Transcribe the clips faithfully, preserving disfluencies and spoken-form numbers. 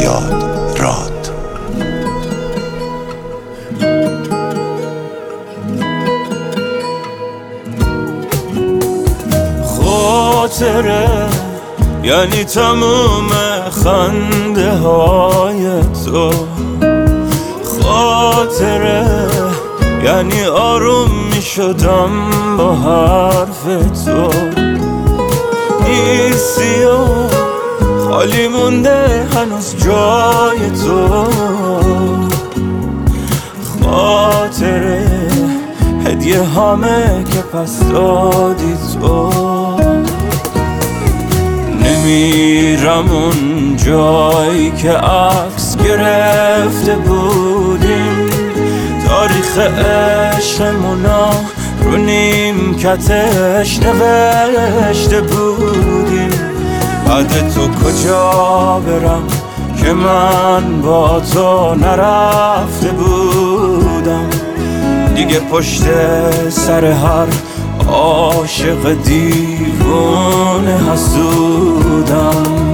میلاد راد. خاطره یعنی تموم خنده های تو، خاطره یعنی آروم می شدم با حرف تو. نیستی و خالی مونده هنوز جای تو، خاطره هدیه همه که پس دادی تو. نمیرم اون جایی که عکس گرفته بودیم، تاریخ عشقمونا رو نیمکتش نوشته بودیم. بعد تو کجا برم که من با تو نرفته بودم، دیگه پشت سر هر عاشق دیوونه حسودم.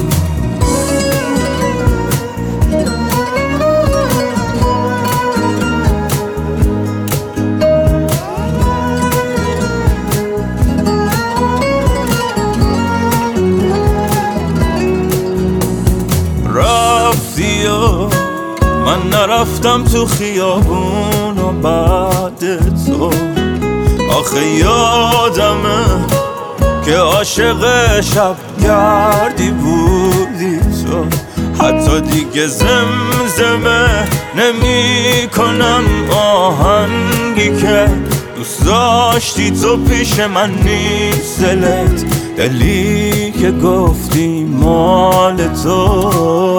رفتی و من نرفتم تو خیابون و بعد تو. آخه یادمه که عاشق شب گردی بودی تو. حتی دیگه زمزمه نمی کنم آهنگی که دوست داشتی تو پیش من نیست. دلت دلی که گفتی مال تو.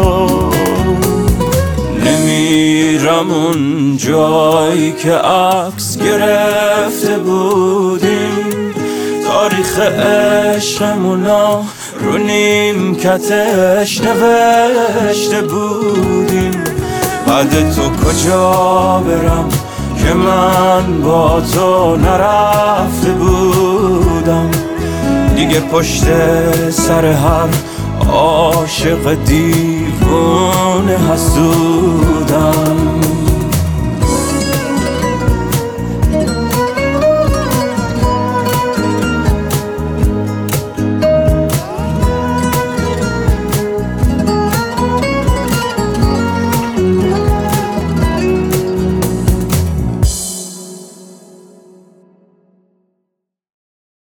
نمیرم اون جایی که عکس گرفته بودیم، تاریخ عشقمونا رو نیمکتش نوشته بودیم. بعد تو کجا برم که من با تو نرفته بودم، دیگه پشت سر هر عاشق دیوونه حسودم.